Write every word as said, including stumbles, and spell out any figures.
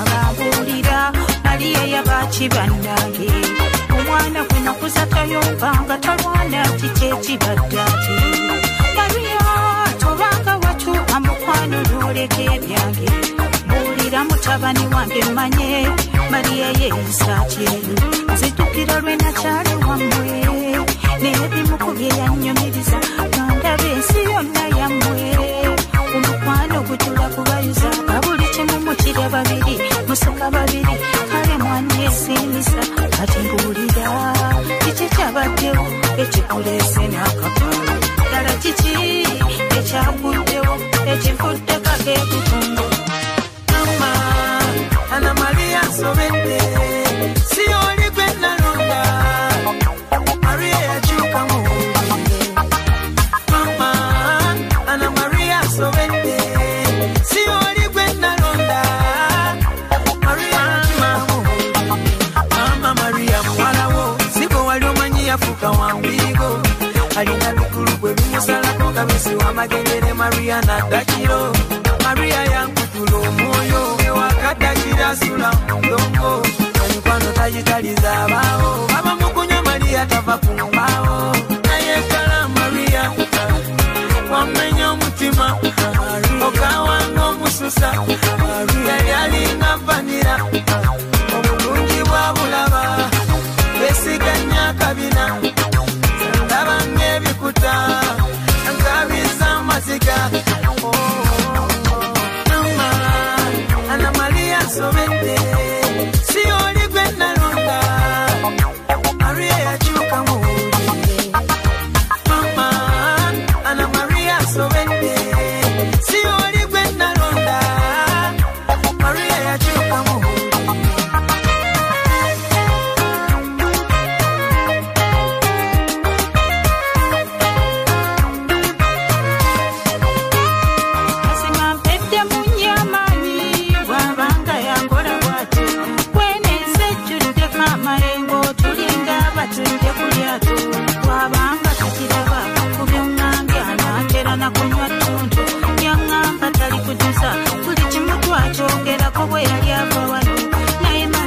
bambulira Maria yabachibandage omwana kuno kuzatayomba talwana chichechi badati Maria tobanga watu amukwano luleke byange bulira mutabani wange manye Maria yensatye zitukira lwena chale wamwe nebimu kubye yanyumiriza kanda bensi yonna yamwe umukwano gutula kubayuza abuli kimu mukirya babiri museka babiri kale mwana esinisa ati mbulira kiki kyabaddewo ekikulese n'akapalo ddala kiki ekyaguddewo ekivudde kakeekutundu mama Ana Maria sobedde siyoli gwe nalonda Maria yakyuka muwulire mama Ana Maria sobedde siyoli gwe nalonda Maria yakyuka muwulire mama Maria muwalawo siko wali omanyi yafuuka wambigo alina bikulu gwe bimusalako kabisi wamagendere Maria naddakiro Maria yankutula omwoyo ewakadakira sula